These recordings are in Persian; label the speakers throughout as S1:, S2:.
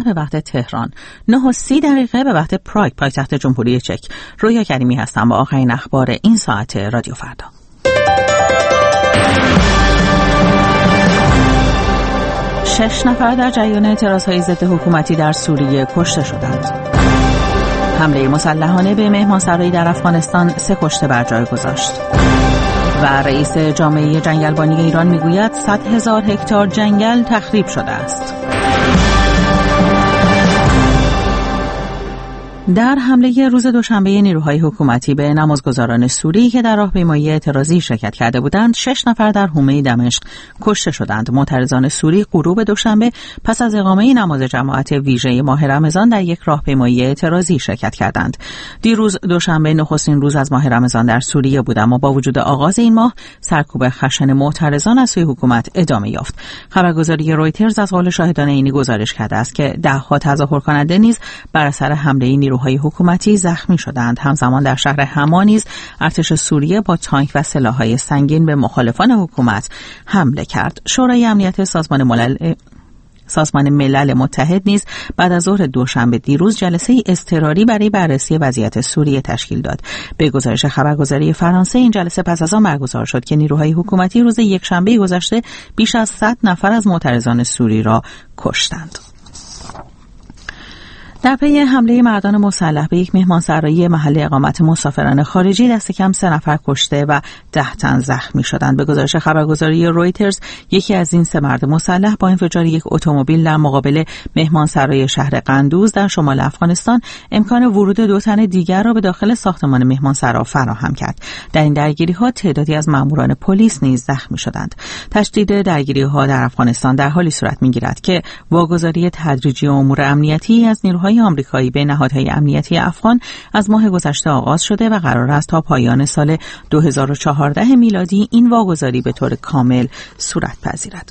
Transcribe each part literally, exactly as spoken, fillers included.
S1: به وقت تهران، نه و سی دقیقه به وقت پراگ پایتخت جمهوری چک. رویا کریمی هستم با آخرین اخبار این ساعت رادیو فردا. شش نفر در جریان اعتراضهای ضد حکومتی در سوریه کشته شدند. حمله مسلحانه به مهمانسرایی در افغانستان سه کشته بر جای گذاشت. و رئیس جامعه جنگلبانی ایران میگوید صد هزار هکتار جنگل تخریب شده است. در حمله روز دوشنبه نیروهای حکومتی به نمازگزاران سوری که در راهپیمایی اعتراضی شرکت کرده بودند، شش نفر در حومه دمشق کشته شدند. معترضان سوری غروب دوشنبه پس از اقامه نماز جماعت ویژه ماه رمضان در یک راهپیمایی اعتراضی شرکت کردند. دیروز دوشنبه نخستین روز از ماه رمضان در سوریه بود، اما با وجود آغاز این ماه سرکوب خشن معترضان از سوی حکومت ادامه یافت. خبرگزاری رویترز از قول شاهدان عینی گزارش کرده است که ده‌ها تظاهر کننده نیز بر اثر حمله نیرو های حکومتی زخمی شدند. همزمان در شهر حما نیز ارتش سوریه با تانک و سلاح‌های سنگین به مخالفان حکومت حمله کرد. شورای امنیت سازمان ملل سازمان ملل متحد نیز بعد از ظهر دوشنبه دیروز جلسه اضطراری برای بررسی وضعیت سوریه تشکیل داد. به گزارش خبرگزاری فرانسه این جلسه پس از آن برگزار شد که نیروهای حکومتی روز یکشنبه گذشته بیش از صد نفر از معترضان سوری را کشتند. در پی حمله مردان مسلح به یک مهمانسرایی محل اقامت مسافران خارجی دست کم سه نفر کشته و ده تن زخمی شدند. به گزارش خبرگزاری رویترز یکی از این سه مرد مسلح با انفجار یک اتومبیل در مقابل مهمانسرای شهر قندوز در شمال افغانستان امکان ورود دو تن دیگر را به داخل ساختمان مهمانسرا فراهم کرد. در این درگیری‌ها تعدادی از ماموران پلیس نیز زخمی شدند. تشدید درگیری‌ها در افغانستان در حالی صورت می‌گیرد که واگذاری تدریجی امور امنیتی از نیروهای آمریکایی به نهادهای امنیتی افغان از ماه گذشته آغاز شده و قرار است تا پایان سال دو هزار و چهارده میلادی این واگذاری به طور کامل صورت پذیرد.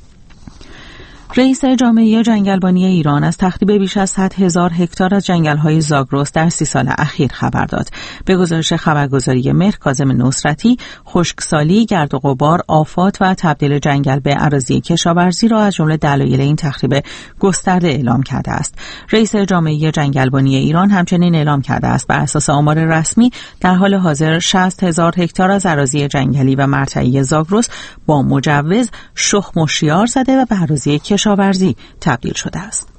S1: رئیس جامعه جنگلبانی ایران از تخریب بیش از صد هزار هکتار از جنگل‌های زاگرس در سی سال اخیر خبر داد. به گزارش خبرگزاری مهر، کاظم نصرتی خشکسالی، گرد و غبار، آفات و تبدیل جنگل به اراضی کشاورزی را از جمله دلایل این تخریب گسترده اعلام کرده است. رئیس جامعه جنگلبانی ایران همچنین اعلام کرده است بر اساس آمار رسمی در حال حاضر شصت هزار هکتار از اراضی جنگلی و مرتعی زاگرس با مجوز شخم و شیار زده و به اراضی کشاورزی تبدیل شده است.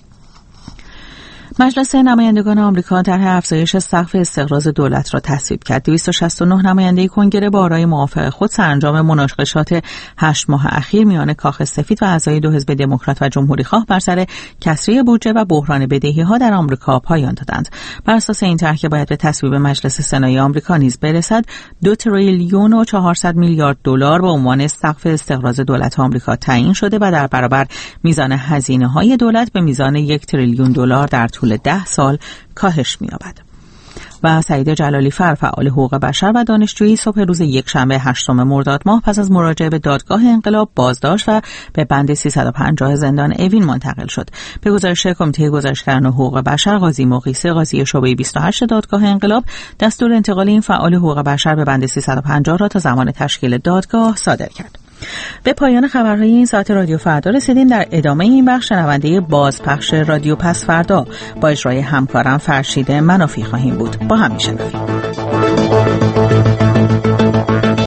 S1: مجلس نمایندگان آمریکا طرح افزایش سقف استقراض دولت را تصویب کرد. دویست و شصت و نه نماینده کنگره با آرای موافق خود سرانجام مناقشات هشت ماه اخیر میان کاخ سفید و اعضای دو حزب دموکرات و جمهوری‌خواه بر سر کسری بودجه و بحران بدهی‌ها در آمریکا پایان دادند. بر اساس این طرح که باید به تصویب مجلس سنای آمریکا نیز برسد، دو تریلیون و چهارصد میلیارد دلار به عنوان سقف استقراض دولت آمریکا تعیین شده و در برابر میزان هزینه‌های دولت به میزان یک تریلیون دلار در طول ده سال کاهش می‌یابد. و سعید جلالی فر، فعال حقوق بشر و دانشجویی، صبح روز یکشنبه هشتم مرداد ماه پس از مراجعه به دادگاه انقلاب بازداشت و به بند سیصد و پنجاه زندان اوین منتقل شد. به گزارش کمیته گزارشگران حقوق بشر، قاضی مقیسه، قاضی شعبه بیست و هشت دادگاه انقلاب، دستور انتقال این فعال حقوق بشر به بند سیصد و پنجاه را تا زمان تشکیل دادگاه صادر کرد. به پایان خبرهای این ساعت رادیو فردا رسیدیم. در ادامه این بخش شنونده بازپخش رادیو پس فردا با اجرای همکارم فرشید منافی خواهیم بود. با هم میشنویم.